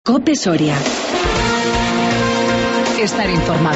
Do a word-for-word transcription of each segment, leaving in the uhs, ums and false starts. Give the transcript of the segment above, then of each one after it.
COPE Soria. Estar informado.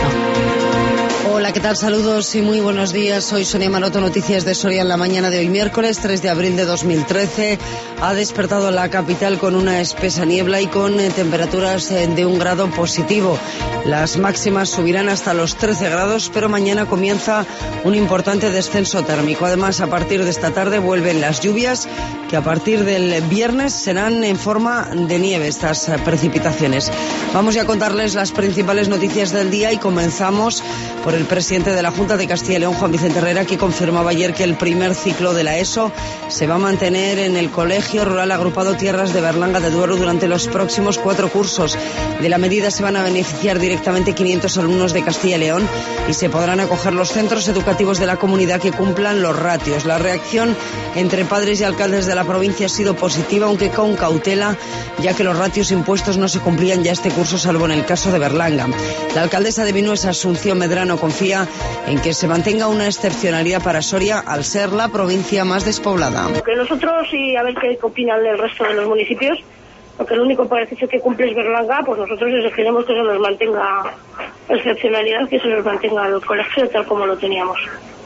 Hola, ¿qué tal? Saludos y muy buenos días. Soy Sonia Maroto, noticias de Soria en la mañana de hoy, miércoles tres de abril de dos mil trece. Ha despertado la capital con una espesa niebla y con eh, temperaturas eh, de un grado positivo. Las máximas subirán hasta los trece grados, pero mañana comienza un importante descenso térmico. Además, a partir de esta tarde vuelven las lluvias, que a partir del viernes serán en forma de nieve estas eh, precipitaciones. Vamos ya a contarles las principales noticias del día y comenzamos por el presidente de la Junta de Castilla y León, Juan Vicente Herrera, que confirmaba ayer que el primer ciclo de la ESO se va a mantener en el Colegio Rural Agrupado Tierras de Berlanga de Duero durante los próximos cuatro cursos. De la medida se van a beneficiar directamente quinientos alumnos de Castilla y León y se podrán acoger los centros educativos de la comunidad que cumplan los ratios. La reacción entre padres y alcaldes de la provincia ha sido positiva, aunque con cautela, ya que los ratios impuestos no se cumplían ya este curso, salvo en el caso de Berlanga. La alcaldesa de Vinuesa, Asunción Medrano, confía en que se mantenga una excepcionalidad para Soria al ser la provincia más despoblada. Que nosotros, y a ver qué opinan del resto de los municipios, porque el único beneficio que cumple es Berlanga, pues nosotros exigiremos que se nos mantenga excepcionalidad, que se nos mantenga el colegio tal como lo teníamos.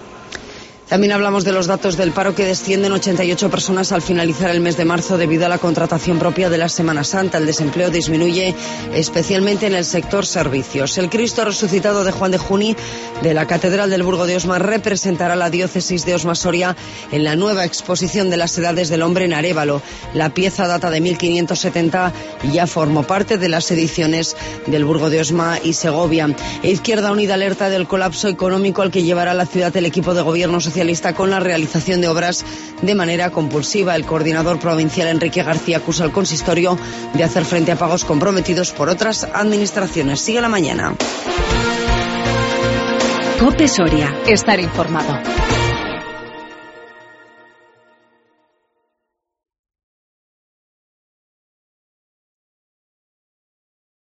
También hablamos de los datos del paro, que descienden ochenta y ocho personas al finalizar el mes de marzo debido a la contratación propia de la Semana Santa. El desempleo disminuye especialmente en el sector servicios. El Cristo resucitado de Juan de Juni de la Catedral del Burgo de Osma representará la diócesis de Osma-Soria en la nueva exposición de las edades del hombre en Arévalo. La pieza data de mil quinientos setenta y ya formó parte de las ediciones del Burgo de Osma y Segovia. E Izquierda Unida alerta del colapso económico al que llevará la ciudad el equipo de gobierno social con la realización de obras de manera compulsiva. El coordinador provincial Enrique García acusa al consistorio de hacer frente a pagos comprometidos por otras administraciones. Sigue la mañana. COPE Soria. Estar informado.